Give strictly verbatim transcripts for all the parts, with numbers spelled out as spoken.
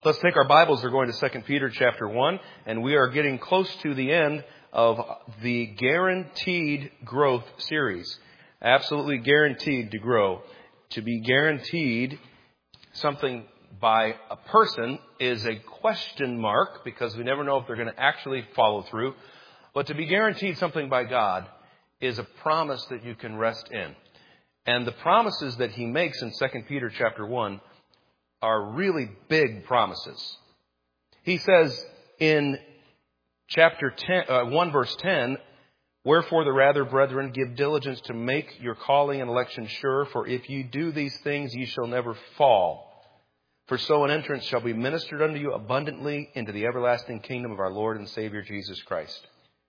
Let's take our Bibles. We're going to Second Peter chapter one, and we are getting close to the end of the Guaranteed Growth series. Absolutely guaranteed to grow. To be guaranteed something by a person is a question mark because we never know if they're going to actually follow through. But to be guaranteed something by God is a promise that you can rest in. And the promises that he makes in Second Peter chapter one are really big promises. He says in chapter ten, uh, one verse ten, "Wherefore the rather, brethren, give diligence to make your calling and election sure, for if you do these things, ye shall never fall. For so an entrance shall be ministered unto you abundantly into the everlasting kingdom of our Lord and Savior Jesus Christ."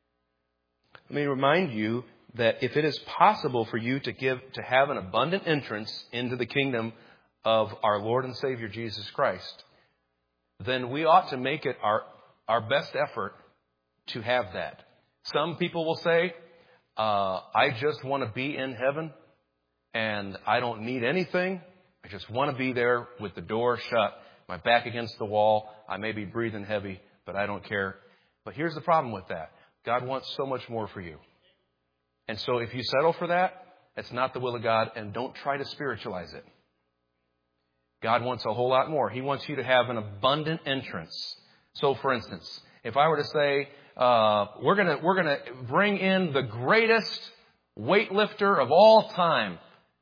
Let me remind you that if it is possible for you to give, to have an abundant entrance into the kingdom of our Lord and Savior Jesus Christ, then we ought to make it our, our best effort to have that. Some people will say, uh, I just want to be in heaven and I don't need anything. I just want to be there with the door shut, my back against the wall. I may be breathing heavy, but I don't care. But here's the problem with that. God wants so much more for you. And so if you settle for that, it's not the will of God, and don't try to spiritualize it. God wants a whole lot more. He wants you to have an abundant entrance. So, for instance, if I were to say, uh, we're gonna we're gonna bring in the greatest weightlifter of all time,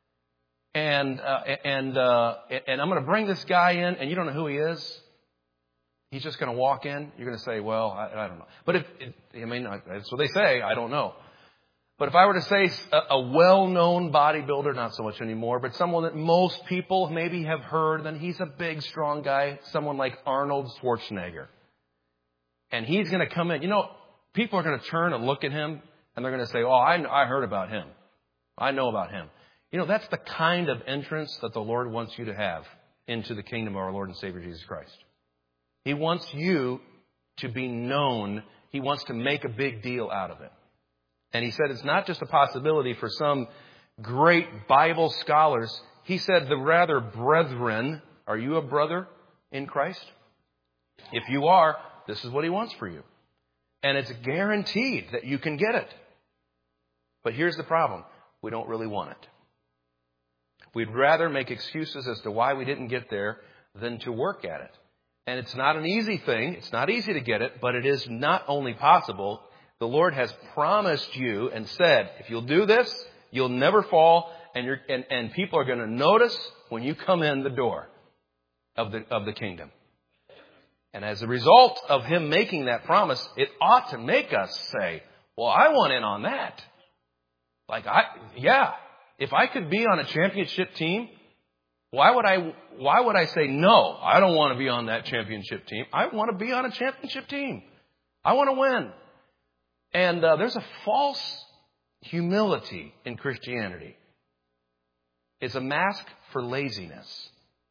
and uh, and uh, and I'm going to bring this guy in, and you don't know who he is. He's just going to walk in. You're going to say, well, I, I don't know. But if I mean, that's what they say. I don't know. But if I were to say a, a well-known bodybuilder, not so much anymore, but someone that most people maybe have heard, then he's a big, strong guy, someone like Arnold Schwarzenegger. And he's going to come in. You know, people are going to turn and look at him, and they're going to say, oh, I, I heard about him. I know about him. You know, that's the kind of entrance that the Lord wants you to have into the kingdom of our Lord and Savior Jesus Christ. He wants you to be known. He wants to make a big deal out of it. And he said it's not just a possibility for some great Bible scholars. He said the rather, brethren, are you a brother in Christ? If you are, this is what he wants for you. And it's guaranteed that you can get it. But here's the problem. We don't really want it. We'd rather make excuses as to why we didn't get there than to work at it. And it's not an easy thing. It's not easy to get it, but it is not only possible. The Lord has promised you and said, if you'll do this, you'll never fall, and, you're, and, and people are going to notice when you come in the door of the, of the kingdom. And as a result of him making that promise, it ought to make us say, well, I want in on that. Like, I, yeah, if I could be on a championship team, why would I, why would I say, no, I don't want to be on that championship team. I want to be on a championship team. I want to win. And uh, there's a false humility in Christianity. It's a mask for laziness.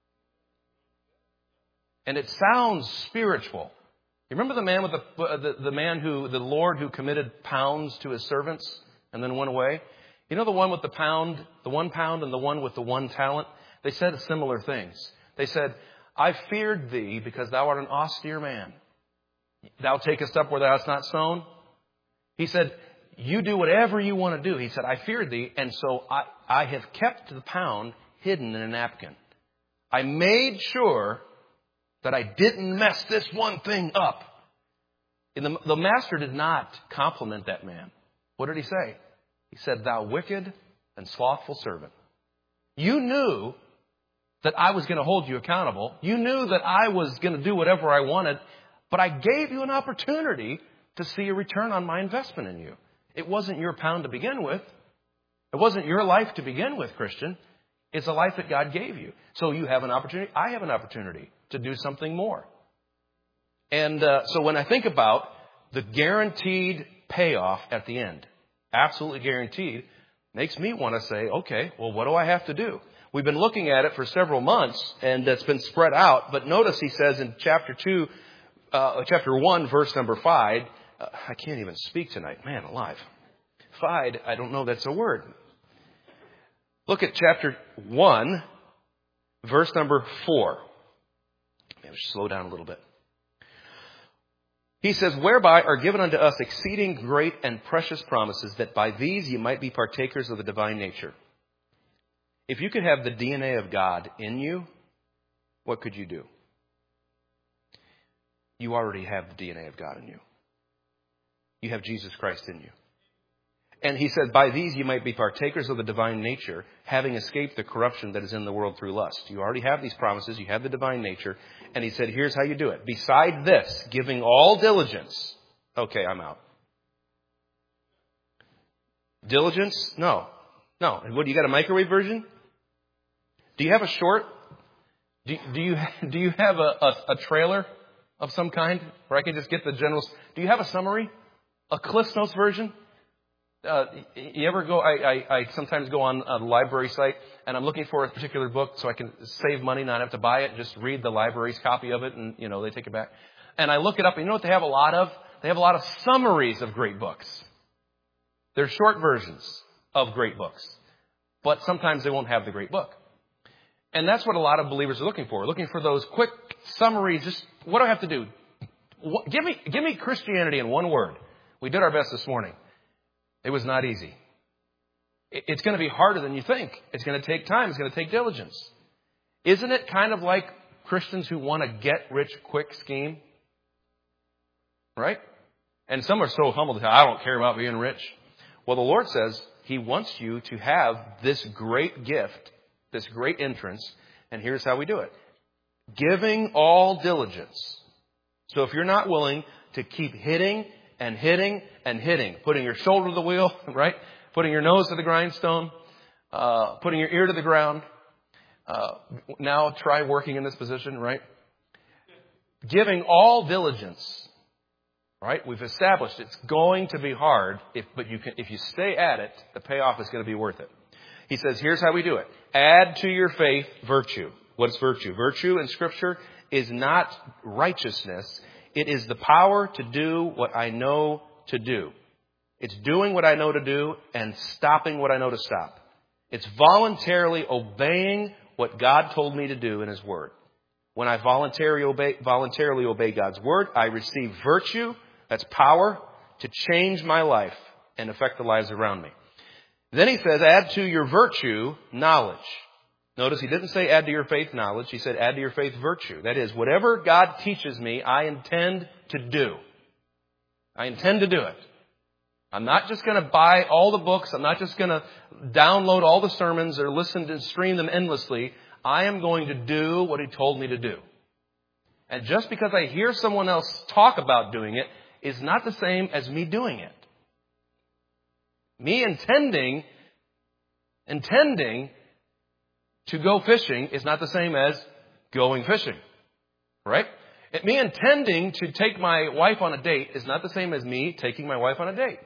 And it sounds spiritual. You remember the man with the, uh, the the man who the Lord who committed pounds to his servants and then went away? You know the one with the pound, the one pound, and the one with the one talent? They said similar things. They said, I feared thee because thou art an austere man. Thou takest up where thou hast not sown. He said, you do whatever you want to do. He said, I feared thee, and so I, I have kept the pound hidden in a napkin. I made sure that I didn't mess this one thing up. And the, the master did not compliment that man. What did he say? He said, thou wicked and slothful servant. You knew that I was going to hold you accountable. You knew that I was going to do whatever I wanted, but I gave you an opportunity to see a return on my investment in you. It wasn't your pound to begin with. It wasn't your life to begin with, Christian. It's a life that God gave you. So you have an opportunity. I have an opportunity to do something more. And uh, so when I think about the guaranteed payoff at the end, absolutely guaranteed, makes me want to say, okay, well, what do I have to do? We've been looking at it for several months, and it's been spread out. But notice he says in chapter two, uh, chapter one, verse number five, Uh, I can't even speak tonight. Man alive. Fide, I don't know that's a word. Look at chapter one, verse number four. Yeah, slow down a little bit. He says, whereby are given unto us exceeding great and precious promises, that by these you might be partakers of the divine nature. If you could have the D N A of God in you, what could you do? You already have the D N A of God in you. You have Jesus Christ in you. And he said, by these you might be partakers of the divine nature, having escaped the corruption that is in the world through lust. You already have these promises. You have the divine nature. And he said, here's how you do it. Beside this, giving all diligence. Okay, I'm out. Diligence? No. No. What, you got a microwave version? Do you have a short? Do, do you do you have a, a, a trailer of some kind where I can just get the generals? Do you have a summary? A Cliff Notes version? Uh, you ever go, I, I, I sometimes go on a library site and I'm looking for a particular book so I can save money, not have to buy it, just read the library's copy of it and, you know, they take it back. And I look it up and you know what they have a lot of? They have a lot of summaries of great books. They're short versions of great books. But sometimes they won't have the great book. And that's what a lot of believers are looking for. Looking for those quick summaries. Just, what do I have to do? What, give me, give me Christianity in one word. We did our best this morning. It was not easy. It's going to be harder than you think. It's going to take time. It's going to take diligence. Isn't it kind of like Christians who want a get-rich-quick scheme? Right? And some are so humble to say, I don't care about being rich. Well, the Lord says He wants you to have this great gift, this great entrance, and here's how we do it. Giving all diligence. So if you're not willing to keep hitting and hitting and hitting, putting your shoulder to the wheel, right? Putting your nose to the grindstone, uh, putting your ear to the ground. Uh, now try working in this position, right? Giving all diligence, right? We've established it's going to be hard, if, but you can, if you stay at it, the payoff is going to be worth it. He says, here's how we do it. Add to your faith virtue. What's virtue? Virtue in Scripture is not righteousness. It is the power to do what I know to do. It's doing what I know to do and stopping what I know to stop. It's voluntarily obeying what God told me to do in His Word. When I voluntarily obey, voluntarily obey God's Word, I receive virtue, that's power, to change my life and affect the lives around me. Then he says, add to your virtue knowledge. Notice he didn't say add to your faith knowledge. He said add to your faith virtue. That is, whatever God teaches me, I intend to do. I intend to do it. I'm not just going to buy all the books. I'm not just going to download all the sermons or listen to stream them endlessly. I am going to do what He told me to do. And just because I hear someone else talk about doing it is not the same as me doing it. Me intending, intending to go fishing is not the same as going fishing, right? Me intending to take my wife on a date is not the same as me taking my wife on a date.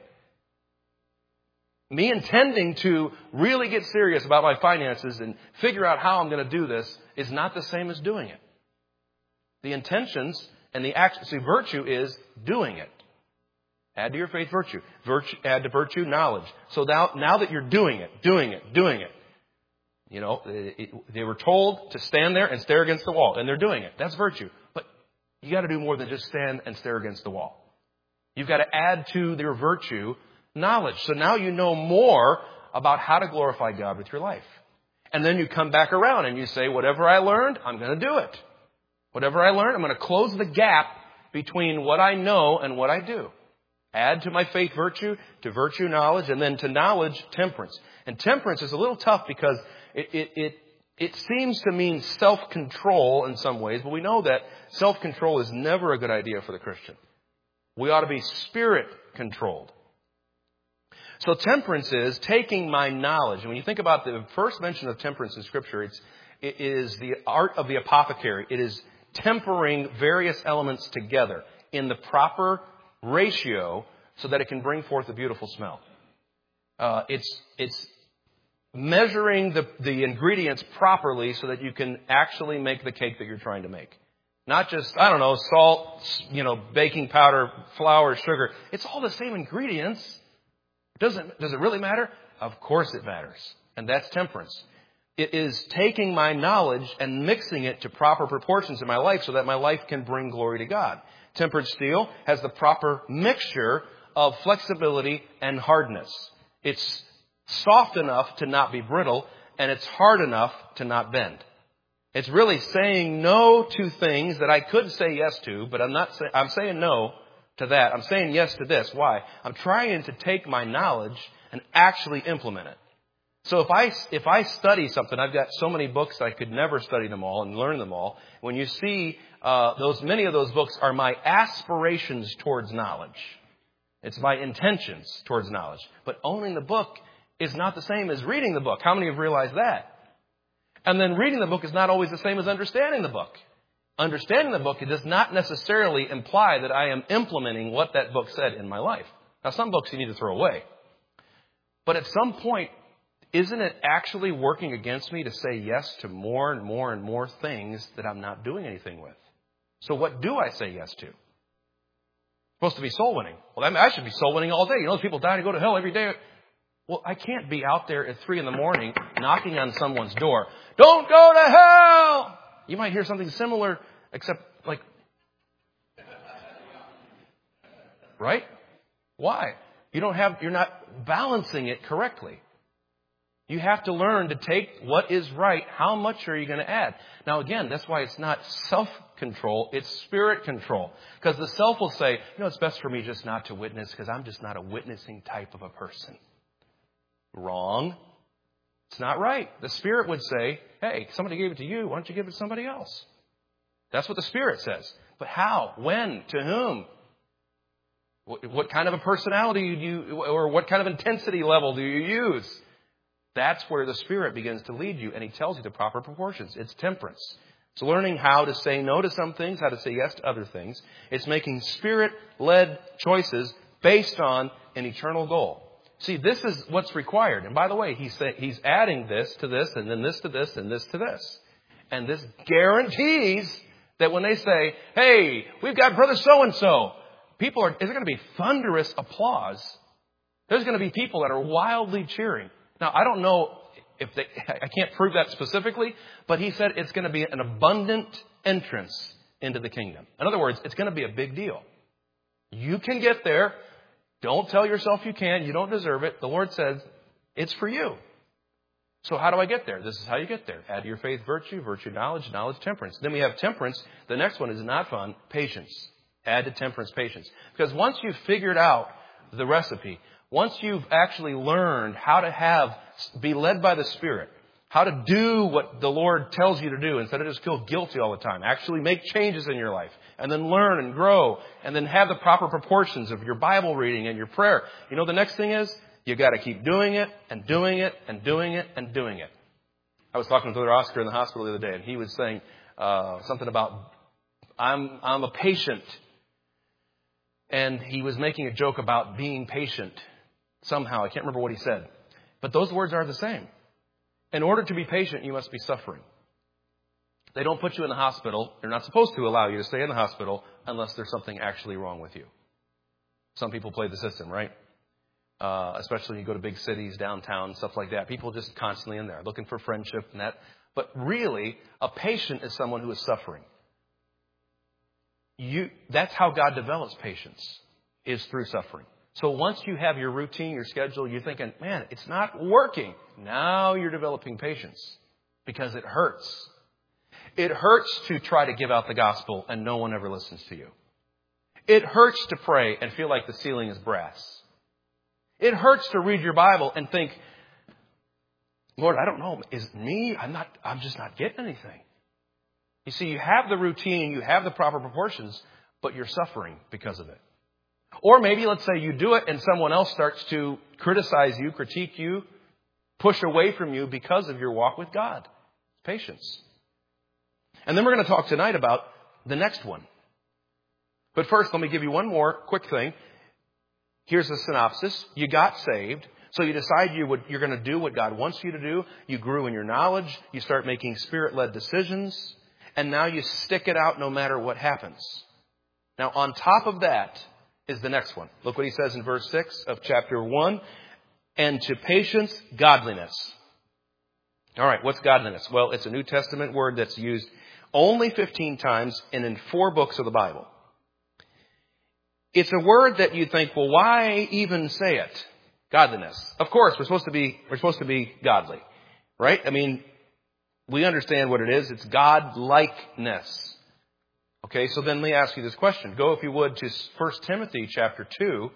Me intending to really get serious about my finances and figure out how I'm going to do this is not the same as doing it. The intentions and the action, see, virtue is doing it. Add to your faith virtue. Virtue, add to virtue knowledge. So now, now that you're doing it, doing it, doing it, you know, it, they were told to stand there and stare against the wall, and they're doing it. That's virtue. But you got to do more than just stand and stare against the wall. You've got to add to their virtue knowledge. So now you know more about how to glorify God with your life. And then you come back around and you say, whatever I learned, I'm going to do it. Whatever I learned, I'm going to close the gap between what I know and what I do. Add to my faith virtue, to virtue knowledge, and then to knowledge temperance. And temperance is a little tough because it, it, it, it seems to mean self-control in some ways, but we know that self-control is never a good idea for the Christian. We ought to be spirit-controlled. So temperance is taking my knowledge. And when you think about the first mention of temperance in Scripture, it's, it is the art of the apothecary. It is tempering various elements together in the proper ratio so that it can bring forth a beautiful smell. Uh, it's it's measuring the, the ingredients properly so that you can actually make the cake that you're trying to make. Not just, I don't know, salt, you know, baking powder, flour, sugar. It's all the same ingredients. Doesn't, does it really matter? Of course it matters. And that's temperance. It is taking my knowledge and mixing it to proper proportions in my life so that my life can bring glory to God. Tempered steel has the proper mixture of flexibility and hardness. It's soft enough to not be brittle, and it's hard enough to not bend. It's really saying no to things that I could say yes to, but I'm not say, I'm saying no to that. I'm saying yes to this. Why? I'm trying to take my knowledge and actually implement it. So if I, if I study something, I've got so many books I could never study them all and learn them all. When you see uh, those, many of those books are my aspirations towards knowledge. It's my intentions towards knowledge. But owning the book is not the same as reading the book. How many have realized that? And then reading the book is not always the same as understanding the book. Understanding the book, it does not necessarily imply that I am implementing what that book said in my life. Now, some books you need to throw away. But at some point, isn't it actually working against me to say yes to more and more and more things that I'm not doing anything with? So what do I say yes to? Supposed to be soul winning. Well, I should be soul winning all day. You know, people die to go to hell every day. Well, I can't be out there at three in the morning knocking on someone's door. Don't go to hell! You might hear something similar, except like, right? Why? You don't have, you're not balancing it correctly. You have to learn to take what is right. How much are you going to add? Now, again, that's why it's not self-control. It's spirit control. Because the self will say, you know, it's best for me just not to witness because I'm just not a witnessing type of a person. Wrong. It's not right. The Spirit would say, hey, somebody gave it to you. Why don't you give it to somebody else? That's what the Spirit says. But how? When? To whom? What, what kind of a personality do you, or what kind of intensity level do you use? That's where the Spirit begins to lead you, and He tells you the proper proportions. It's temperance. It's learning how to say no to some things, how to say yes to other things. It's making Spirit-led choices based on an eternal goal. See, this is what's required. And by the way, he's, say, he's adding this to this, and then this to this, and this to this. And this guarantees that when they say, hey, we've got brother so-and-so, people are, is there going to be thunderous applause? There's going to be people that are wildly cheering. Now, I don't know if they, I can't prove that specifically, but he said it's going to be an abundant entrance into the kingdom. In other words, it's going to be a big deal. You can get there. Don't tell yourself you can. You don't deserve it. The Lord says it's for you. So how do I get there? This is how you get there. Add to your faith virtue, virtue knowledge, knowledge temperance. Then we have temperance. The next one is not fun. Patience. Add to temperance patience. Because once you've figured out the recipe, once you've actually learned how to have, be led by the Spirit, how to do what the Lord tells you to do instead of just feel guilty all the time, actually make changes in your life, and then learn and grow, and then have the proper proportions of your Bible reading and your prayer. You know, the next thing is, you got to keep doing it and doing it and doing it and doing it. I was talking to Brother Oscar in the hospital the other day, and he was saying uh, something about, I'm, I'm a patient. And he was making a joke about being patient. Somehow, I can't remember what he said. But those words are the same. In order to be patient, you must be suffering. They don't put you in the hospital. They're not supposed to allow you to stay in the hospital unless there's something actually wrong with you. Some people play the system, right? Uh, especially when you go to big cities, downtown, stuff like that. People just constantly in there looking for friendship and that. But really, a patient is someone who is suffering. You, that's how God develops patience, is through suffering. So once you have your routine, your schedule, you're thinking, man, it's not working. Now you're developing patience because it hurts. It hurts to try to give out the gospel and no one ever listens to you. It hurts to pray and feel like the ceiling is brass. It hurts to read your Bible and think, Lord, I don't know. Is it me? I'm not, I'm just not getting anything. You see, you have the routine, you have the proper proportions, but you're suffering because of it. Or maybe, let's say you do it and someone else starts to criticize you, critique you, push away from you because of your walk with God. Patience. And then we're going to talk tonight about the next one. But first, let me give you one more quick thing. Here's the synopsis. You got saved. So you decide you would, you're going to do what God wants you to do. You grew in your knowledge. You start making Spirit-led decisions. And now you stick it out no matter what happens. Now, on top of that is the next one. Look what he says in verse six of chapter one. And to patience, godliness. All right, what's godliness? Well, it's a New Testament word that's used only fifteen times and in four books of the Bible. It's a word that you think, well, why even say it? Godliness. Of course, we're supposed to be, we're supposed to be godly, right? I mean, we understand what it is. It's God-likeness. Okay, so then let me ask you this question. Go, if you would, to First Timothy chapter two.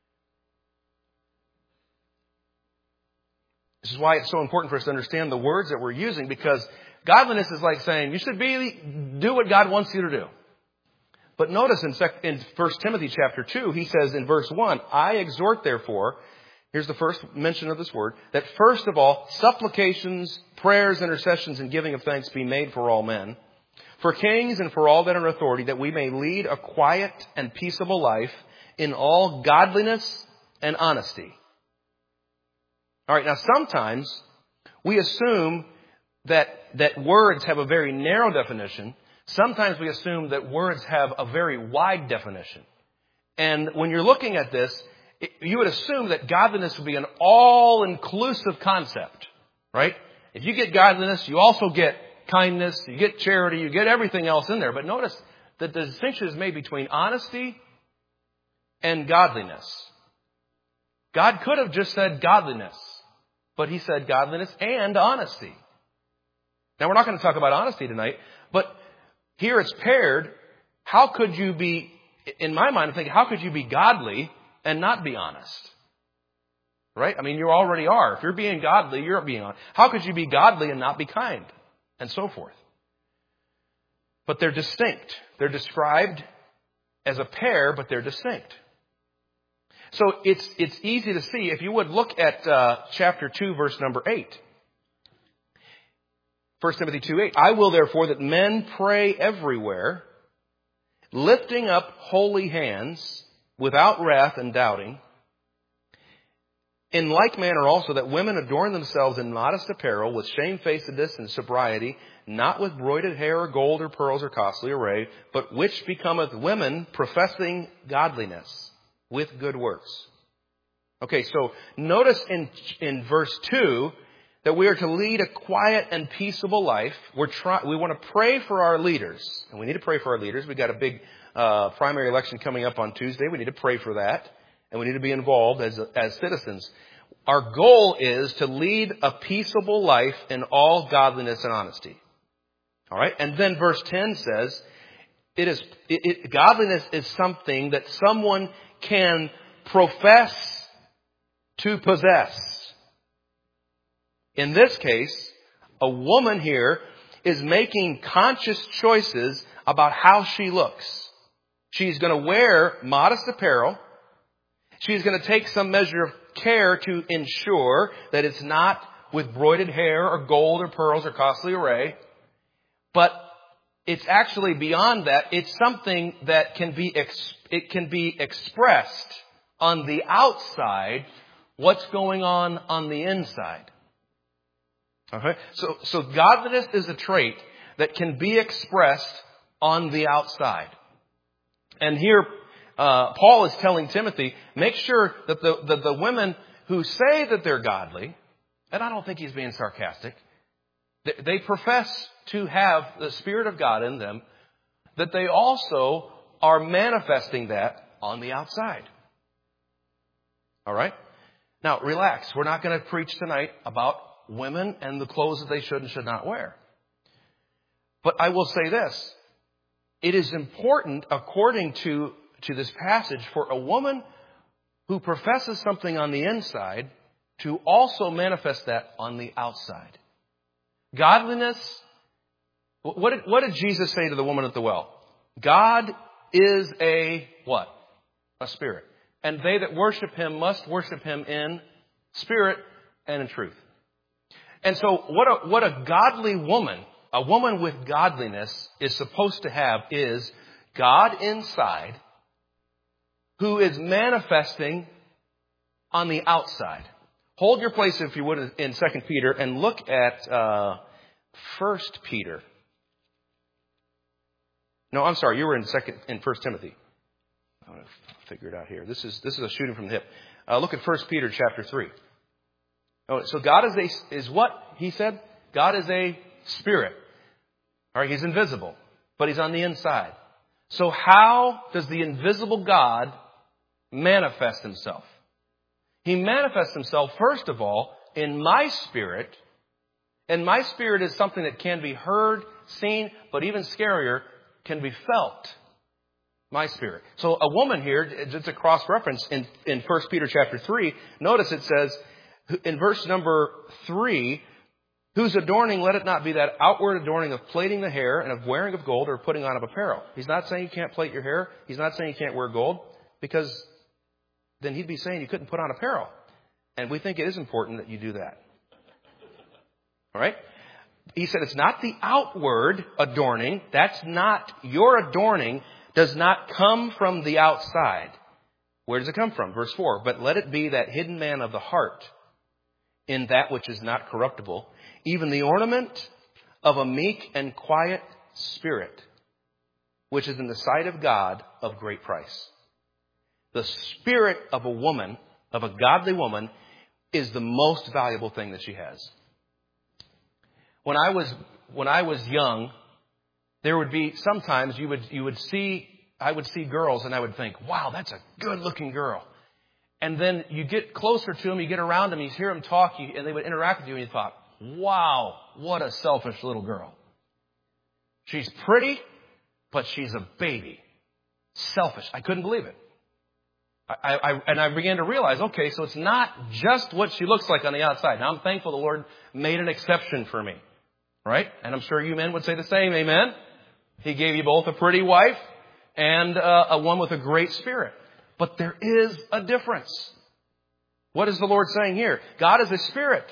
This is why it's so important for us to understand the words that we're using, because godliness is like saying you should be do what God wants you to do. But notice in, in First Timothy chapter two, he says in verse one, I exhort therefore, here's the first mention of this word, that first of all, supplications, prayers, intercessions, and giving of thanks be made for all men, for kings and for all that are in authority, that we may lead a quiet and peaceable life in all godliness and honesty. All right, now sometimes we assume that, that words have a very narrow definition. Sometimes we assume that words have a very wide definition. And when you're looking at this, it, you would assume that godliness would be an all-inclusive concept, right? If you get godliness, you also get kindness, you get charity, you get everything else in there. But notice that the distinction is made between honesty and godliness. God could have just said godliness, but he said godliness and honesty. Now, we're not going to talk about honesty tonight, but here it's paired. How could you be, in my mind, I'm thinking, how could you be godly and not be honest? Right? I mean, you already are. If you're being godly, you're being honest. How could you be godly and not be kind? And so forth. But they're distinct. They're described as a pair, but they're distinct. So it's it's easy to see. If you would look at uh, chapter two, verse number eight. First Timothy two eight. I will therefore that men pray everywhere, lifting up holy hands, without wrath and doubting. In like manner also that women adorn themselves in modest apparel, with shamefacedness and sobriety, not with broided hair or gold or pearls or costly array, but which becometh women professing godliness with good works. Okay, so notice in in verse two that we are to lead a quiet and peaceable life. We're try, we want to pray for our leaders, and we need to pray for our leaders. We've got a big uh, primary election coming up on Tuesday. We need to pray for that, and we need to be involved as as citizens. Our goal is to lead a peaceable life in all godliness and honesty. All right, and then verse ten says, "It is it, it, godliness is something that someone can profess to possess." In this case, a woman here is making conscious choices about how she looks. She's going to wear modest apparel. She's going to take some measure of care to ensure that it's not with broided hair or gold or pearls or costly array. But it's actually beyond that. It's something that can be ex- it can be expressed on the outside, what's going on on the inside. Okay? So, so godliness is a trait that can be expressed on the outside. And here, uh, Paul is telling Timothy, make sure that the, the, the women who say that they're godly, and I don't think he's being sarcastic, they, they profess to have the Spirit of God in them, that they also are manifesting that on the outside. All right? Now, relax. We're not going to preach tonight about women and the clothes that they should and should not wear. But I will say this. It is important, according to, to this passage, for a woman who professes something on the inside to also manifest that on the outside. Godliness. What did, what did Jesus say to the woman at the well? God is a what? A spirit. And they that worship him must worship him in spirit and in truth. And so what a, what a godly woman, a woman with godliness is supposed to have is God inside who is manifesting on the outside. Hold your place, if you would, in Second Peter and look at uh, First Peter. No, I'm sorry. You were in second in First Timothy. I'm going to figure it out here. This is this is a shooting from the hip. Uh, look at First Peter chapter three. Oh, so God is a, is what he said? God is a spirit. All right, He's invisible, but He's on the inside. So how does the invisible God manifest Himself? He manifests Himself, first of all, in my spirit. And my spirit is something that can be heard, seen, but even scarier, can be felt. My spirit. So a woman here, it's a cross-reference in, in First Peter chapter three. Notice it says, in verse number three, whose adorning, let it not be that outward adorning of plaiting the hair and of wearing of gold or putting on of apparel. He's not saying you can't plait your hair. He's not saying you can't wear gold, because then he'd be saying you couldn't put on apparel. And we think it is important that you do that. All right? He said it's not the outward adorning. That's not, your adorning does not come from the outside. Where does it come from? Verse four, but let it be that hidden man of the heart in that which is not corruptible, even the ornament of a meek and quiet spirit, which is in the sight of God of great price. The spirit of a woman, of a godly woman, is the most valuable thing that she has. When I was when I was young, there would be sometimes you would you would see I would see girls and I would think, wow, that's a good looking girl. And then you get closer to them, you get around them, you hear them talk, you, and they would interact with you, and you thought, wow, what a selfish little girl. She's pretty, but she's a baby. Selfish. I couldn't believe it. I, I, and I began to realize, okay, so it's not just what she looks like on the outside. Now, I'm thankful the Lord made an exception for me. Right? And I'm sure you men would say the same. Amen? He gave you both a pretty wife and uh, a one with a great spirit. But there is a difference. What is the Lord saying here? God is a spirit.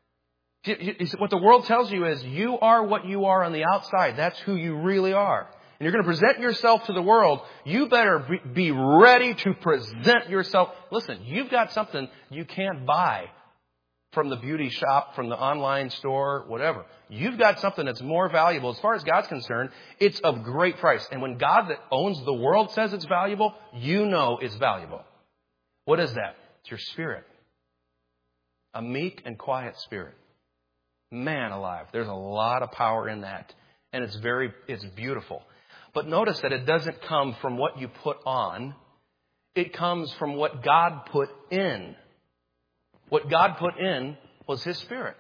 What the world tells you is you are what you are on the outside. That's who you really are. And you're going to present yourself to the world. You better be ready to present yourself. Listen, you've got something you can't buy from the beauty shop, from the online store, whatever. You've got something that's more valuable. As far as God's concerned, it's of great price. And when God that owns the world says it's valuable, you know it's valuable. What is that? It's your spirit. A meek and quiet spirit. Man alive. There's a lot of power in that. And it's very, it's beautiful. But notice that it doesn't come from what you put on. It comes from what God put in. What God put in was His Spirit.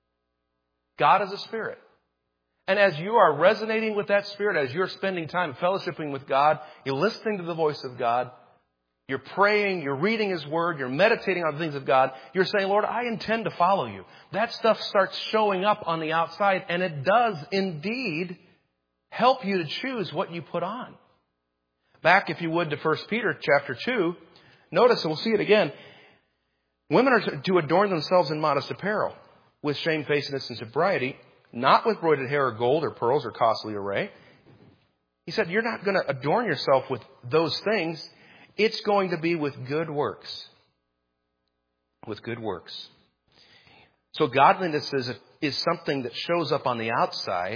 God is a Spirit. And as you are resonating with that Spirit, as you're spending time fellowshipping with God, you're listening to the voice of God, you're praying, you're reading His Word, you're meditating on the things of God, you're saying, Lord, I intend to follow you. That stuff starts showing up on the outside, and it does indeed help you to choose what you put on. Back, if you would, to First Peter chapter two, notice, and we'll see it again, women are to adorn themselves in modest apparel, with shamefacedness and sobriety, not with broided hair or gold or pearls or costly array. He said, you're not going to adorn yourself with those things. It's going to be with good works. With good works. So godliness is, is something that shows up on the outside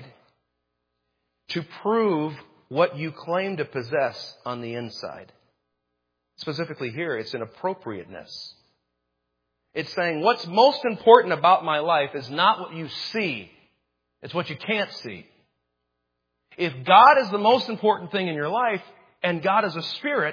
to prove what you claim to possess on the inside. Specifically here, it's an appropriateness. It's saying what's most important about my life is not what you see. It's what you can't see. If God is the most important thing in your life, and God is a spirit,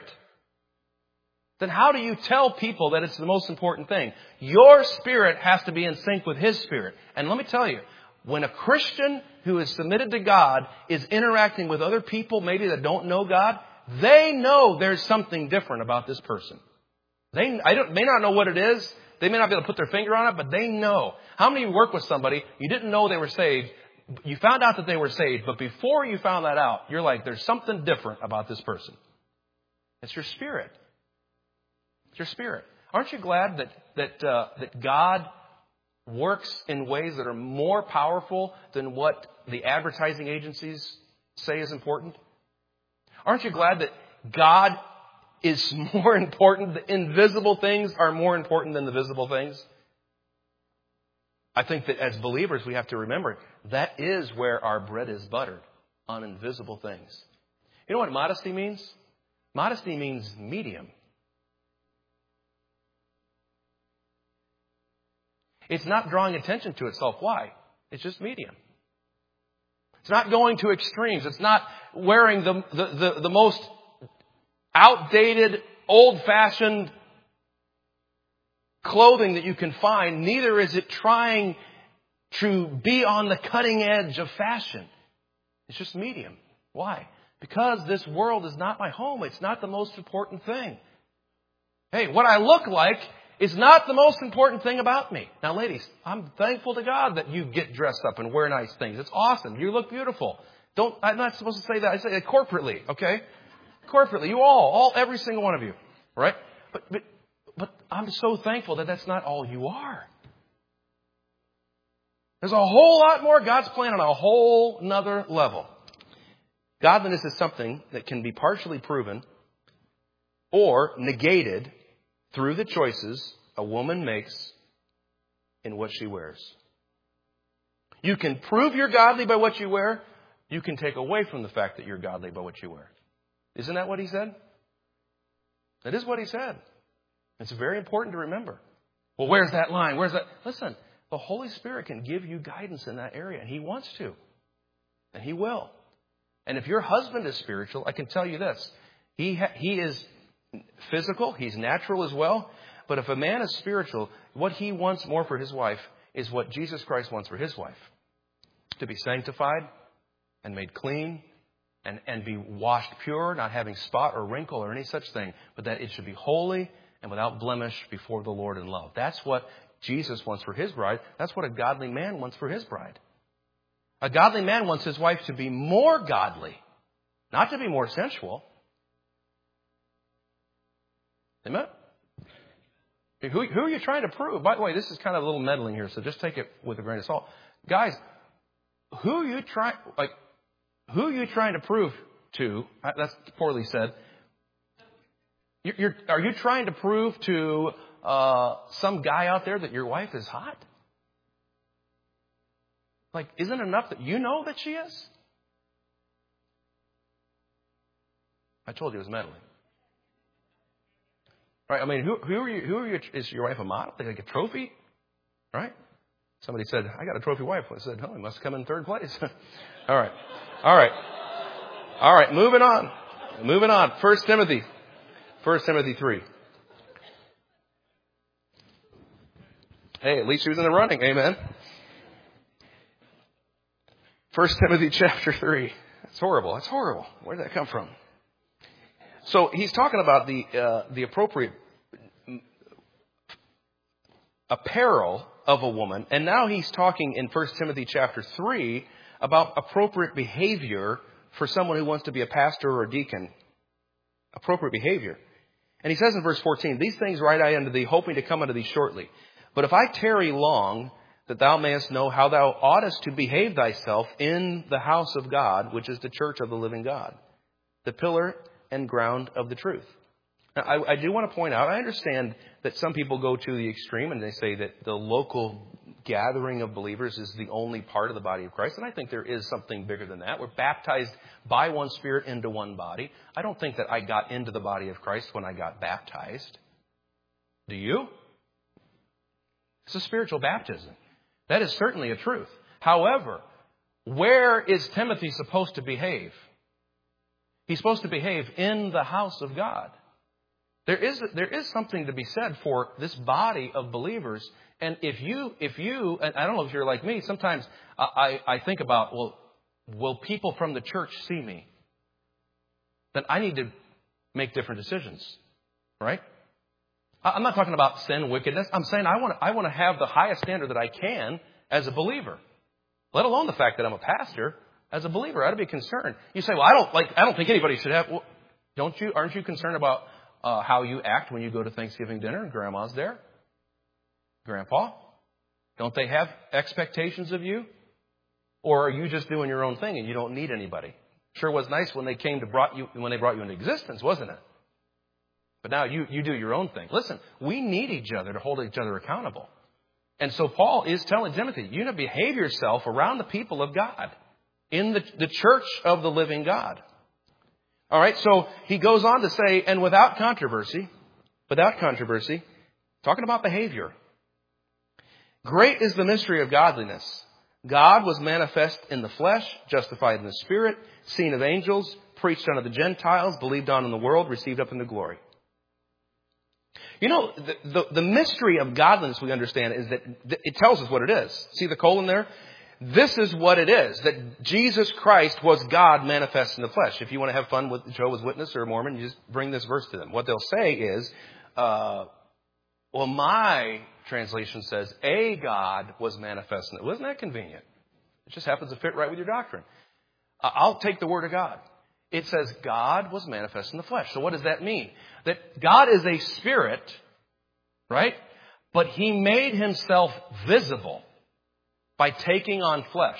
then how do you tell people that it's the most important thing? Your spirit has to be in sync with His spirit. And let me tell you, when a Christian who is submitted to God is interacting with other people, maybe that don't know God, they know there's something different about this person. They I don't, may not know what it is. They may not be able to put their finger on it, but they know. How many of you work with somebody, you didn't know they were saved, you found out that they were saved, but before you found that out, you're like, there's something different about this person. It's your spirit. It's your spirit. Aren't you glad that that uh, that God works in ways that are more powerful than what the advertising agencies say is important? Aren't you glad that God is more important? The invisible things are more important than the visible things. I think that as believers, we have to remember that is where our bread is buttered, on invisible things. You know what modesty means? Modesty means medium. It's not drawing attention to itself. Why? It's just medium. It's not going to extremes. It's not wearing the, the, the, the most outdated, old-fashioned clothing that you can find. Neither is it trying to be on the cutting edge of fashion. It's just medium. Why? Because this world is not my home. It's not the most important thing. Hey, what I look like is not the most important thing about me. Now, ladies, I'm thankful to God that you get dressed up and wear nice things. It's awesome. You look beautiful. Don't, I'm not supposed to say that. I say it corporately, okay? Corporately. You all, all, every single one of you, right? But, but, but I'm so thankful that that's not all you are. There's a whole lot more. God's plan on a whole nother level. Godliness is something that can be partially proven or negated through the choices a woman makes in what she wears. You can prove you're godly by what you wear. You can take away from the fact that you're godly by what you wear. Isn't that what he said? That is what he said. It's very important to remember. Well, where's that line? Where's that? Listen, the Holy Spirit can give you guidance in that area, and He wants to. And He will. And if your husband is spiritual, I can tell you this. He ha- he is physical. He's natural as well. But if a man is spiritual, what he wants more for his wife is what Jesus Christ wants for His wife. To be sanctified and made clean and, and be washed pure, not having spot or wrinkle or any such thing, but that it should be holy and without blemish before the Lord in love. That's what Jesus wants for His bride. That's what a godly man wants for his bride. A godly man wants his wife to be more godly, not to be more sensual. Amen? Who, who are you trying to prove? By the way, this is kind of a little meddling here, so just take it with a grain of salt. Guys, who are you trying, like, who are you trying to prove to? That's poorly said. You're, you're, are you trying to prove to uh, some guy out there that your wife is hot? Like, isn't it enough that you know that she is? I told you it was meddling. Right? I mean, who, who are you? Who are you? Is your wife a model? Like a trophy? Right? Somebody said, I got a trophy wife. I said, oh, he must come in third place. All right. All right. All right. Moving on. Moving on. First Timothy. First Timothy three. Hey, at least she was in the running. Amen. First Timothy chapter three. That's horrible. That's horrible. Where did that come from? So he's talking about the uh, the appropriate apparel of a woman. And now he's talking in First Timothy chapter three about appropriate behavior for someone who wants to be a pastor or a deacon. Appropriate behavior. And he says in verse fourteen, these things write I unto thee, hoping to come unto thee shortly. But if I tarry long, that thou mayest know how thou oughtest to behave thyself in the house of God, which is the church of the living God, the pillar and ground of the truth. Now, I, I do want to point out, I understand that some people go to the extreme and they say that the local gathering of believers is the only part of the body of Christ. And I think there is something bigger than that. We're baptized by one Spirit into one body. I don't think that I got into the body of Christ when I got baptized. Do you? It's a spiritual baptism. That is certainly a truth. However, where is Timothy supposed to behave? He's supposed to behave in the house of God. There is there is something to be said for this body of believers. And if you, if you, and I don't know if you're like me, sometimes I, I think about, well, will people from the church see me? Then I need to make different decisions, right? I'm not talking about sin, wickedness. I'm saying I want to, I want to have the highest standard that I can as a believer, let alone the fact that I'm a pastor. As a believer, I ought to be concerned. You say, well, I don't like, I don't think anybody should have. Well, don't you? Aren't you concerned about uh, how you act when you go to Thanksgiving dinner and Grandma's there? Grandpa? Don't they have expectations of you? Or are you just doing your own thing and you don't need anybody? Sure was nice when they came to brought you when they brought you into existence, wasn't it? But now you, you do your own thing. Listen, we need each other to hold each other accountable. And so Paul is telling Timothy, you need to behave yourself around the people of God. In the, the church of the living God. All right, so he goes on to say, and without controversy, without controversy, talking about behavior. Great is the mystery of godliness. God was manifest in the flesh, justified in the Spirit, seen of angels, preached unto the Gentiles, believed on in the world, received up into glory. You know, the, the, the mystery of godliness we understand is that it tells us what it is. See the colon there? This is what it is, that Jesus Christ was God manifest in the flesh. If you want to have fun with Jehovah's Witness or a Mormon, you just bring this verse to them. What they'll say is, uh, well, my translation says, a God was manifest in it. Well, isn't that convenient? It just happens to fit right with your doctrine. Uh, I'll take the word of God. It says God was manifest in the flesh. So what does that mean? That God is a spirit, right? But he made himself visible by taking on flesh.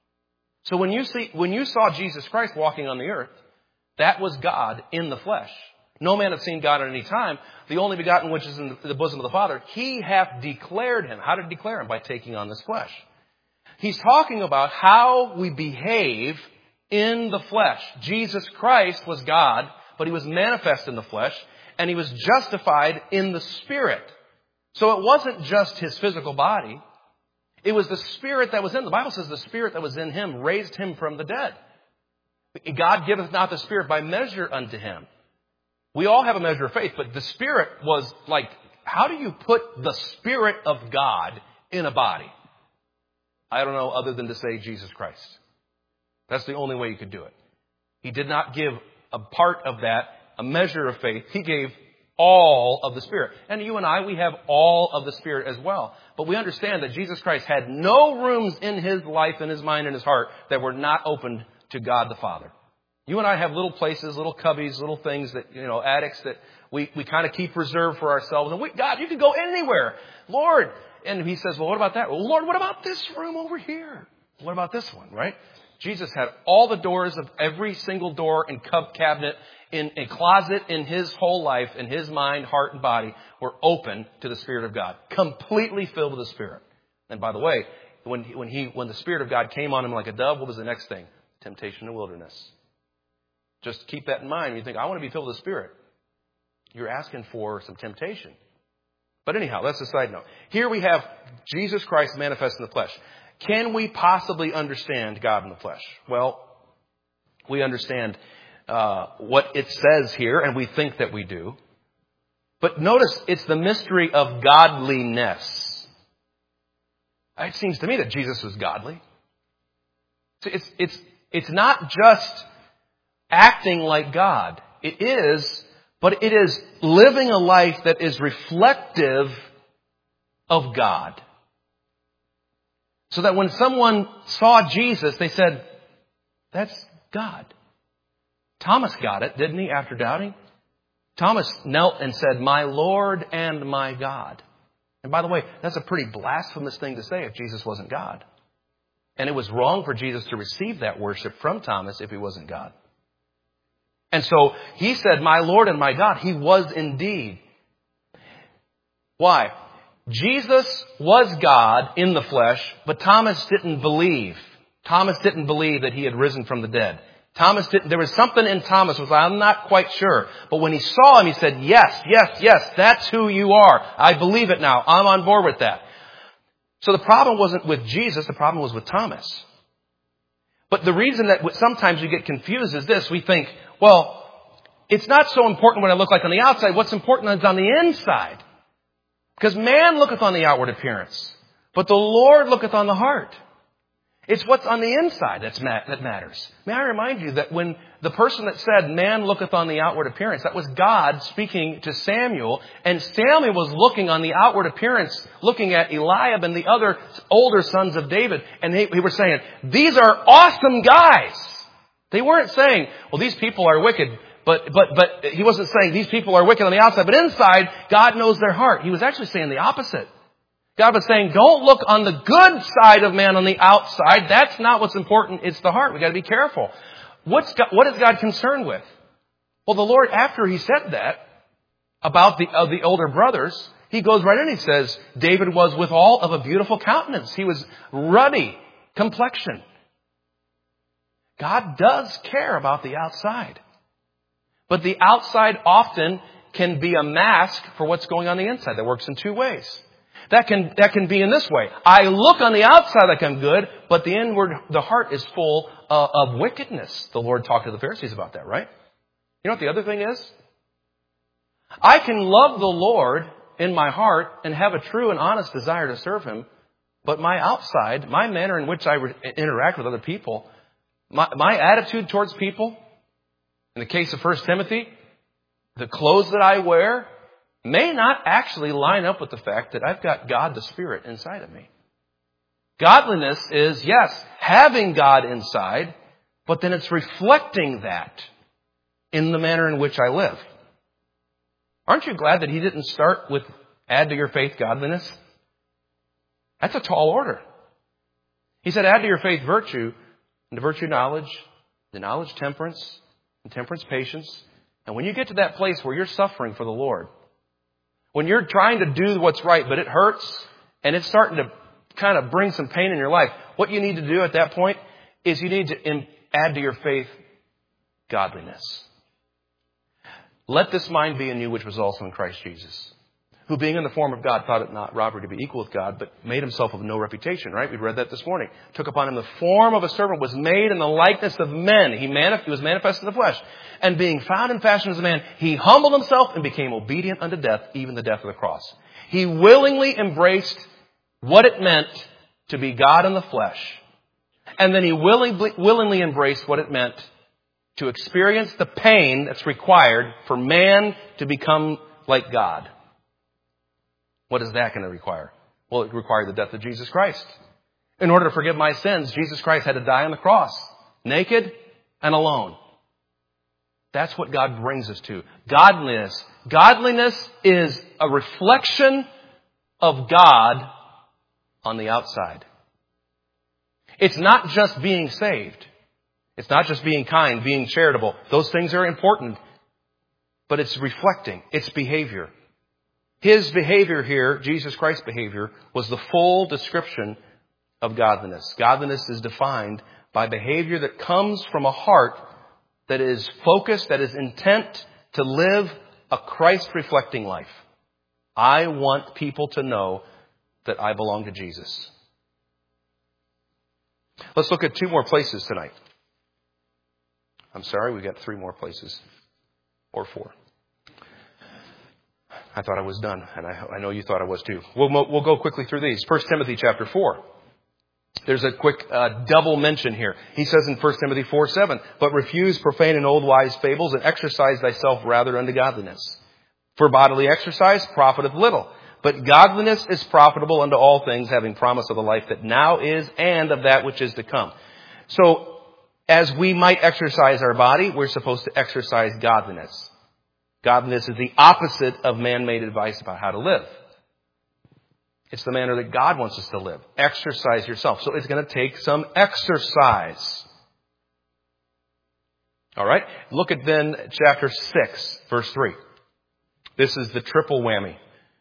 So when you see, when you saw Jesus Christ walking on the earth, that was God in the flesh. No man hath seen God at any time. The only begotten which is in the bosom of the Father, he hath declared him. How did he declare him? By taking on this flesh. He's talking about how we behave in the flesh. Jesus Christ was God, but he was manifest in the flesh, and he was justified in the Spirit. So it wasn't just his physical body. It was the Spirit that was in. The Bible says the Spirit that was in him raised him from the dead. God giveth not the Spirit by measure unto him. We all have a measure of faith, but the Spirit was like, how do you put the Spirit of God in a body? I don't know, other than to say Jesus Christ. That's the only way you could do it. He did not give a part of that, a measure of faith. He gave all of the Spirit. And you and I, we have all of the Spirit as well. But we understand that Jesus Christ had no rooms in his life, in his mind, in his heart that were not opened to God the Father. You and I have little places, little cubbies, little things that, you know, attics that we, we kind of keep reserved for ourselves. And we, God, you can go anywhere. Lord. And he says, well, what about that? Well, Lord, what about this room over here? What about this one, right? Jesus had all the doors of every single door and cub cabinet in a closet in his whole life, in his mind, heart, and body were open to the Spirit of God, completely filled with the Spirit. And by the way, when he, when he, when the Spirit of God came on him like a dove, what was the next thing? Temptation in the wilderness. Just keep that in mind. You think, I want to be filled with the Spirit. You're asking for some temptation. But anyhow, that's a side note. Here we have Jesus Christ manifest in the flesh. Can we possibly understand God in the flesh? Well, we understand uh, what it says here, and we think that we do. But notice, it's the mystery of godliness. It seems to me that Jesus was godly. It's, it's, it's not just acting like God. It is, but it is living a life that is reflective of God. So that when someone saw Jesus, they said, that's God. Thomas got it, didn't he, after doubting? Thomas knelt and said, my Lord and my God. And by the way, that's a pretty blasphemous thing to say if Jesus wasn't God. And it was wrong for Jesus to receive that worship from Thomas if he wasn't God. And so he said, my Lord and my God. He was indeed. Why? Jesus was God in the flesh, but Thomas didn't believe. Thomas didn't believe that he had risen from the dead. Thomas didn't, there was something in Thomas was, I'm not quite sure. But when he saw him, he said, yes, yes, yes, that's who you are. I believe it now. I'm on board with that. So the problem wasn't with Jesus, the problem was with Thomas. But the reason that sometimes we get confused is this. We think, well, it's not so important what I look like on the outside. What's important is on the inside. Because man looketh on the outward appearance, but the Lord looketh on the heart. It's what's on the inside that's ma- that matters. May I remind you that when the person that said, man looketh on the outward appearance, that was God speaking to Samuel. And Samuel was looking on the outward appearance, looking at Eliab and the other older sons of David. And they, they were saying, these are awesome guys. They weren't saying, well, these people are wicked. But, but, but he wasn't saying these people are wicked on the outside, but inside, God knows their heart. He was actually saying the opposite. God was saying, don't look on the good side of man on the outside. That's not what's important. It's the heart. We've got to be careful. What's God, what is God concerned with? Well, the Lord, after he said that about the, of the older brothers, he goes right in and he says, David was withal of a beautiful countenance. He was ruddy complexion. God does care about the outside. But the outside often can be a mask for what's going on the inside. That works in two ways. That can, that can be in this way. I look on the outside like I'm good, but the inward, the heart is full uh, of wickedness. The Lord talked to the Pharisees about that, right? You know what the other thing is? I can love the Lord in my heart and have a true and honest desire to serve Him, but my outside, my manner in which I re- interact with other people, my, my attitude towards people, in the case of First Timothy, the clothes that I wear may not actually line up with the fact that I've got God the Spirit inside of me. Godliness is, yes, having God inside, but then it's reflecting that in the manner in which I live. Aren't you glad that He didn't start with add to your faith godliness? That's a tall order. He said add to your faith virtue, and to virtue knowledge, the knowledge temperance, and temperance patience. And when you get to that place where you're suffering for the Lord, when you're trying to do what's right, but it hurts, and it's starting to kind of bring some pain in your life, what you need to do at that point is you need to add to your faith godliness. Let this mind be in you which was also in Christ Jesus, who being in the form of God thought it not robbery to be equal with God, but made Himself of no reputation, right? We read that this morning. Took upon Him the form of a servant, was made in the likeness of men. He, manif- he was manifest in the flesh. And being found in fashion as a man, He humbled Himself and became obedient unto death, even the death of the cross. He willingly embraced what it meant to be God in the flesh. And then He willingly, willingly embraced what it meant to experience the pain that's required for man to become like God. What is that going to require? Well, it required the death of Jesus Christ. In order to forgive my sins, Jesus Christ had to die on the cross, naked and alone. That's what God brings us to. Godliness. Godliness is a reflection of God on the outside. It's not just being saved. It's not just being kind, being charitable. Those things are important. But it's reflecting. It's behavior. His behavior here, Jesus Christ's behavior, was the full description of godliness. Godliness is defined by behavior that comes from a heart that is focused, that is intent to live a Christ-reflecting life. I want people to know that I belong to Jesus. Let's look at two more places tonight. I'm sorry, we've got three more places. Or four. I thought I was done, and I, I know you thought I was too. We'll, we'll go quickly through these. First Timothy chapter four. There's a quick uh, double mention here. He says in First Timothy four seven, but refuse profane and old wise fables, and exercise thyself rather unto godliness. For bodily exercise profiteth little, but godliness is profitable unto all things, having promise of the life that now is and of that which is to come. So, as we might exercise our body, we're supposed to exercise godliness. Godliness is the opposite of man-made advice about how to live. It's the manner that God wants us to live. Exercise yourself. So it's going to take some exercise. All right. Look at then chapter six, verse three. This is the triple whammy.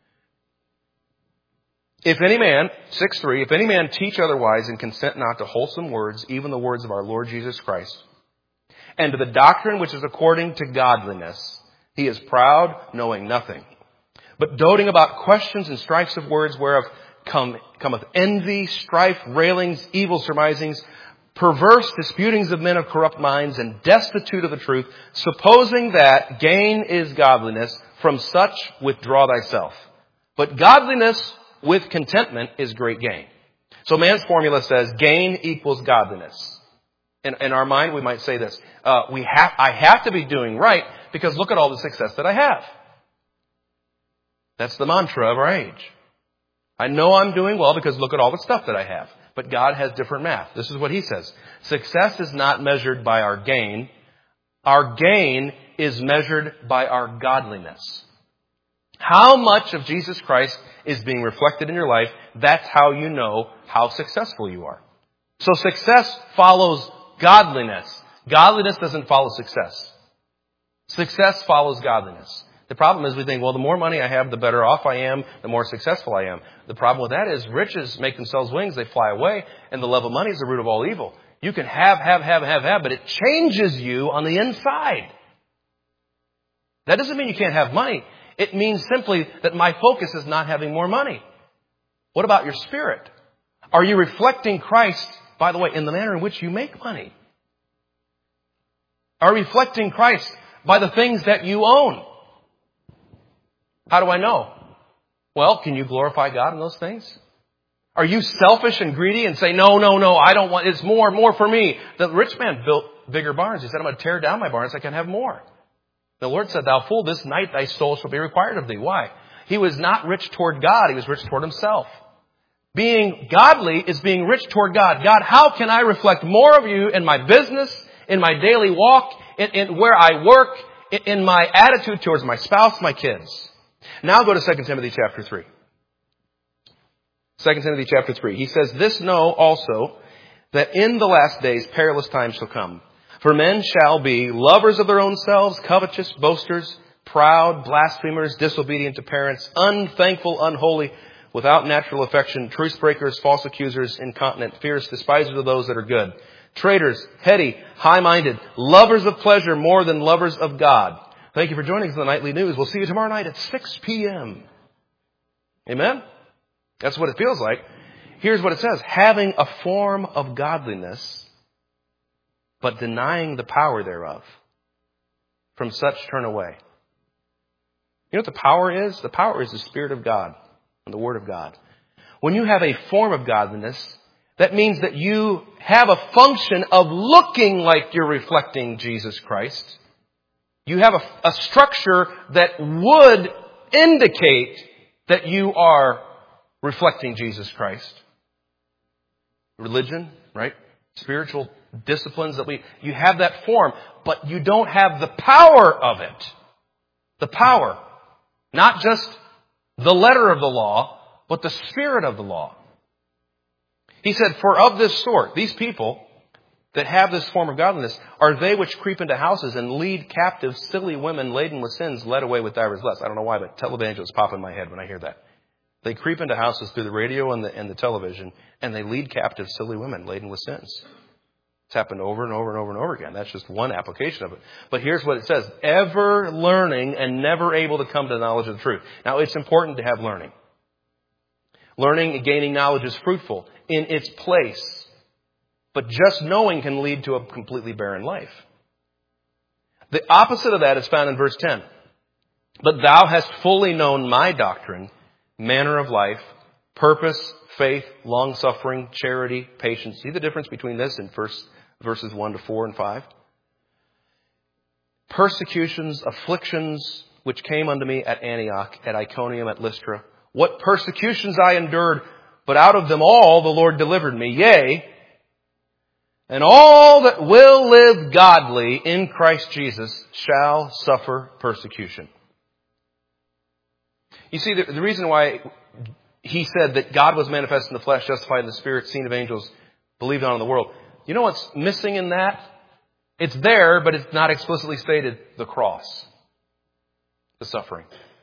If any man, six three, if any man teach otherwise and consent not to wholesome words, even the words of our Lord Jesus Christ, and to the doctrine which is according to godliness, he is proud, knowing nothing, but doting about questions and strifes of words, whereof come, cometh envy, strife, railings, evil surmisings, perverse disputings of men of corrupt minds, and destitute of the truth, supposing that gain is godliness, from such withdraw thyself. But godliness with contentment is great gain. So man's formula says gain equals godliness. In, in our mind, we might say this. Uh, we have, I have to be doing right because look at all the success that I have. That's the mantra of our age. I know I'm doing well because look at all the stuff that I have. But God has different math. This is what He says. Success is not measured by our gain. Our gain is measured by our godliness. How much of Jesus Christ is being reflected in your life, that's how you know how successful you are. So success follows godliness. Godliness doesn't follow success. Success follows godliness. The problem is we think, well, the more money I have, the better off I am, the more successful I am. The problem with that is riches make themselves wings, they fly away, and the love of money is the root of all evil. You can have, have, have, have, have, but it changes you on the inside. That doesn't mean you can't have money. It means simply that my focus is not having more money. What about your spirit? Are you reflecting Christ by the way, in the manner in which you make money? Are reflecting Christ by the things that you own? How do I know? Well, can you glorify God in those things? Are you selfish and greedy and say, no, no, no, I don't want, it's more, more for me. The rich man built bigger barns. He said, I'm going to tear down my barns. I can have more. The Lord said, thou fool, this night thy soul shall be required of thee. Why? He was not rich toward God. He was rich toward himself. Being godly is being rich toward God. God, how can I reflect more of you in my business, in my daily walk, in, in where I work, in, in my attitude towards my spouse, my kids? Now go to Second Timothy chapter three. Second Timothy chapter three. He says, this know also that in the last days perilous times shall come. For men shall be lovers of their own selves, covetous, boasters, proud, blasphemers, disobedient to parents, unthankful, unholy, without natural affection, truce breakers, false accusers, incontinent, fierce, despisers of those that are good, traitors, heady, high-minded, lovers of pleasure more than lovers of God. Thank you for joining us in the Nightly News. We'll see you tomorrow night at six p.m. Amen? That's what it feels like. Here's what it says. Having a form of godliness, but denying the power thereof. From such turn away. You know what the power is? The power is the Spirit of God and the Word of God. When you have a form of godliness, that means that you have a function of looking like you're reflecting Jesus Christ. You have a, a structure that would indicate that you are reflecting Jesus Christ. Religion, right? Spiritual disciplines that we, you have that form, but you don't have the power of it. The power. Not just the letter of the law, but the spirit of the law. He said, for of this sort, these people that have this form of godliness are they which creep into houses and lead captive silly women laden with sins, led away with divers lusts. I don't know why, but televangelists pop in my head when I hear that. They creep into houses through the radio and the, and the television, and they lead captive silly women laden with sins. It's happened over and over and over and over again. That's just one application of it. But here's what it says. Ever learning and never able to come to the knowledge of the truth. Now, it's important to have learning. Learning and gaining knowledge is fruitful in its place. But just knowing can lead to a completely barren life. The opposite of that is found in verse ten. But thou hast fully known my doctrine, manner of life, purpose, faith, long-suffering, charity, patience. See the difference between this and first verses one to four and five? Persecutions, afflictions, which came unto me at Antioch, at Iconium, at Lystra. What persecutions I endured, but out of them all the Lord delivered me. Yea, and all that will live godly in Christ Jesus shall suffer persecution. You see, the, the reason why he said that God was manifest in the flesh, justified in the spirit, seen of angels, believed on in the world. You know what's missing in that? It's there, but it's not explicitly stated. The cross. The suffering.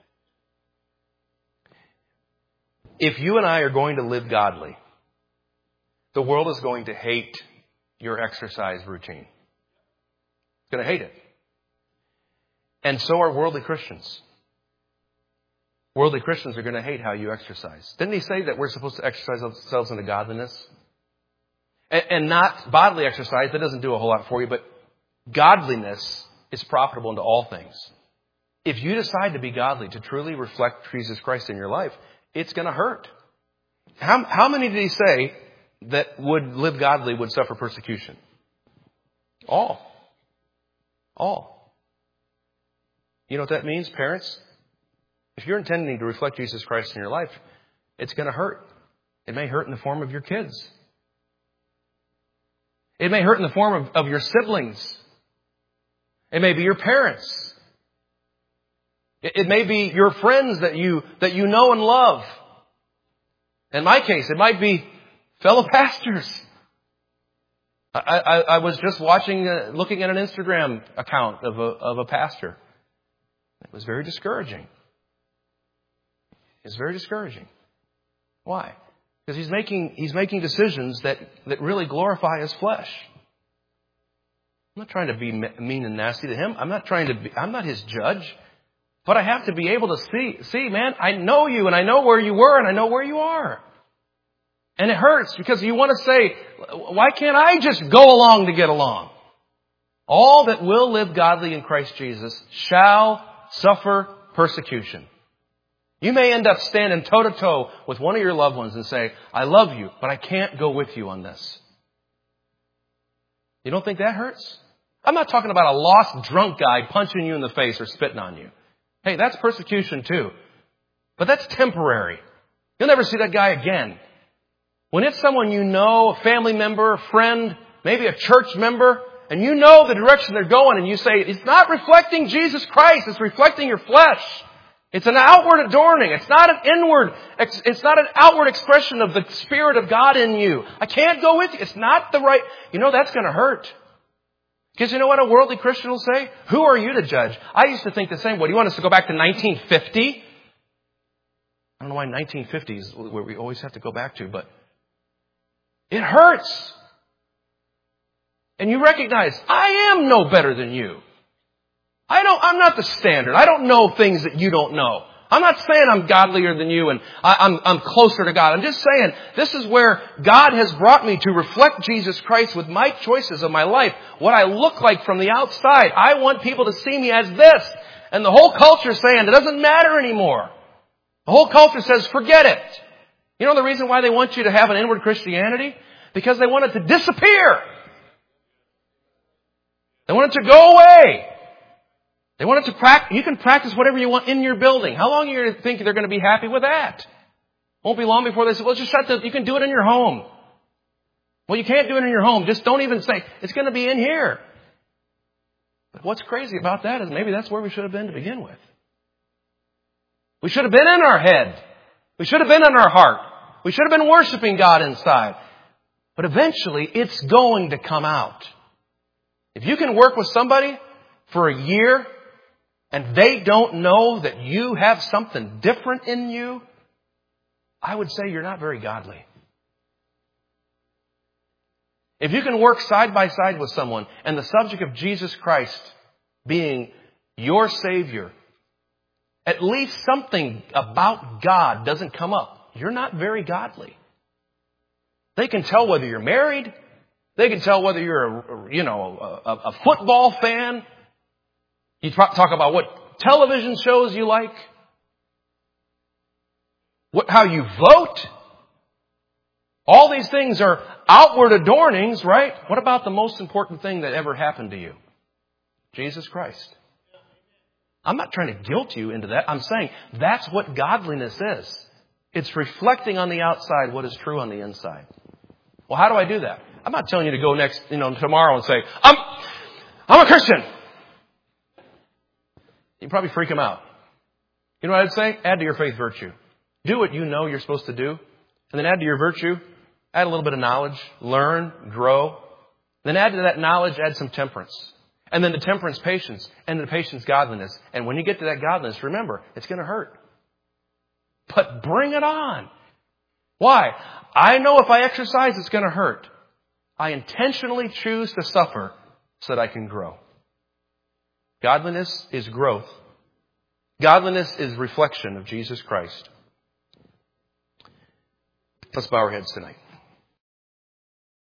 If you and I are going to live godly, the world is going to hate your exercise routine. It's going to hate it. And so are worldly Christians. Worldly Christians are going to hate how you exercise. Didn't he say that we're supposed to exercise ourselves into godliness? And, and not bodily exercise. That doesn't do a whole lot for you. But godliness is profitable into all things. If you decide to be godly, to truly reflect Jesus Christ in your life, it's going to hurt. How, how many did he say that would live godly would suffer persecution? All. All. You know what that means, parents? If you're intending to reflect Jesus Christ in your life, it's going to hurt. It may hurt in the form of your kids. It may hurt in the form of, of your siblings. It may be your parents. It, it may be your friends that you that you know and love. In my case, it might be fellow pastors. I, I, I was just watching, uh, looking at an Instagram account of a, of a pastor. It was very discouraging. It's very discouraging. Why? Because he's making he's making decisions that, that really glorify his flesh. I'm not trying to be mean and nasty to him. I'm not trying to be, I'm not his judge. But I have to be able to see, see, man, I know you and I know where you were and I know where you are. And it hurts because you want to say, why can't I just go along to get along? All that will live godly in Christ Jesus shall suffer persecution. You may end up standing toe to toe with one of your loved ones and say, I love you, but I can't go with you on this. You don't think that hurts? I'm not talking about a lost drunk guy punching you in the face or spitting on you. Hey, that's persecution too. But that's temporary. You'll never see that guy again. When it's someone you know, a family member, a friend, maybe a church member, and you know the direction they're going, and you say, it's not reflecting Jesus Christ, it's reflecting your flesh. It's an outward adorning. It's not an inward, it's not an outward expression of the Spirit of God in you. I can't go with you. It's not the right, you know, that's going to hurt. Because you know what a worldly Christian will say? Who are you to judge? I used to think the same way. Do you want us to go back to nineteen fifty? I don't know why nineteen fifty is where we always have to go back to, but it hurts. And you recognize, I am no better than you. I don't, I'm not the standard. I don't know things that you don't know. I'm not saying I'm godlier than you and I, I'm, I'm closer to God. I'm just saying this is where God has brought me to reflect Jesus Christ with my choices of my life. What I look like from the outside. I want people to see me as this. And the whole culture is saying it doesn't matter anymore. The whole culture says forget it. You know the reason why they want you to have an inward Christianity? Because they want it to disappear. They want it to go away. They want it to practice. You can practice whatever you want in your building. How long are you going to think they're going to be happy with that? Won't be long before they say, well, just shut the, you can do it in your home. Well, you can't do it in your home. Just don't even say, it's going to be in here. But what's crazy about that is maybe that's where we should have been to begin with. We should have been in our head. We should have been in our heart. We should have been worshiping God inside. But eventually, it's going to come out. If you can work with somebody for a year and they don't know that you have something different in you, I would say you're not very godly. If you can work side by side with someone and the subject of Jesus Christ being your Savior, at least something about God doesn't come up, you're not very godly. They can tell whether you're married. They can tell whether you're a, you know, a, a football fan. You talk about what television shows you like. What, how you vote. All these things are outward adornings, right? What about the most important thing that ever happened to you? Jesus Christ. I'm not trying to guilt you into that. I'm saying that's what godliness is. It's reflecting on the outside what is true on the inside. Well, how do I do that? I'm not telling you to go next, you know, tomorrow and say, I'm, I'm a Christian. You'd probably freak them out. You know what I'd say? Add to your faith virtue. Do what you know you're supposed to do. And then add to your virtue, add a little bit of knowledge, learn, grow. Then add to that knowledge, add some temperance. And then the temperance, patience. And the patience, godliness. And when you get to that godliness, remember, it's going to hurt. But bring it on. Why? I know if I exercise, it's going to hurt. I intentionally choose to suffer so that I can grow. Godliness is growth. Godliness is reflection of Jesus Christ. Let's bow our heads tonight.